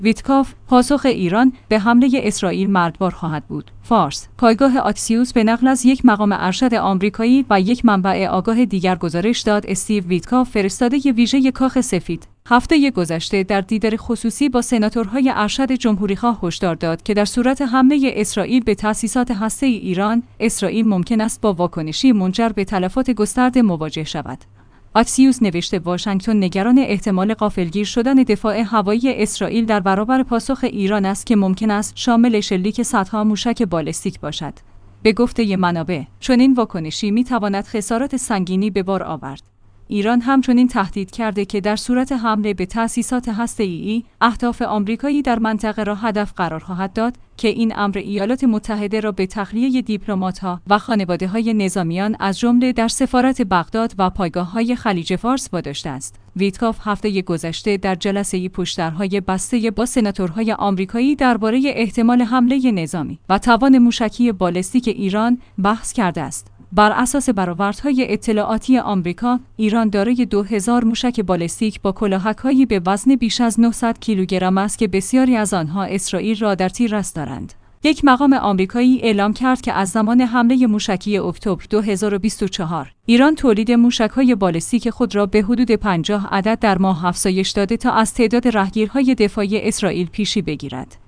ویتکاف: پاسخ ایران به حمله اسرائیل مرگبار خواهد بود. فارس: پایگاه آکسیوس به نقل از یک مقام ارشد آمریکایی و یک منبع آگاه دیگر گزارش داد استیو ویتکاف، فرستاده ویژه کاخ سفید، هفته گذشته در دیدار خصوصی با سناتورهای ارشد جمهوریخواه هشدار داد که در صورت حمله اسرائیل به تأسیسات هسته‌ای ایران، اسرائیل ممکن است با واکنشی منجر به تلفات گسترده مواجه شود. آکسیوس نوشته واشنگتن نگران احتمال غافلگیر شدن دفاع هوایی اسرائیل در برابر پاسخ ایران است که ممکن است شامل شلیک صدها موشک بالستیک باشد. به گفته منابع، چنین واکنشی می‌تواند خسارات سنگینی به بار آورد. ایران همچنین تهدید کرده که در صورت حمله به تأسیسات هسته‌ای، اهداف آمریکایی در منطقه را هدف قرار خواهد داد که این امر ایالات متحده را به تخلیه دیپلمات‌ها و خانواده‌های نظامیان از جمله در سفارت بغداد و پایگاه‌های خلیج فارس واداشته است. ویتکاف هفته گذشته در جلسه‌ای پشت‌درهای بسته با سناتورهای آمریکایی درباره احتمال حمله نظامی و توان موشکی بالستیک ایران بحث کرده است. بر اساس برآوردهای اطلاعاتی آمریکا، ایران دارای 2000 موشک بالستیک با کلاهک‌هایی به وزن بیش از 900 کیلوگرم است که بسیاری از آنها اسرائیل را در تیررس دارند. یک مقام آمریکایی اعلام کرد که از زمان حمله موشکی اکتبر 2024 ایران تولید موشک‌های بالستیک خود را به حدود 50 عدد در ماه افزایش داده تا از تعداد راهگیرهای دفاعی اسرائیل پیشی بگیرد.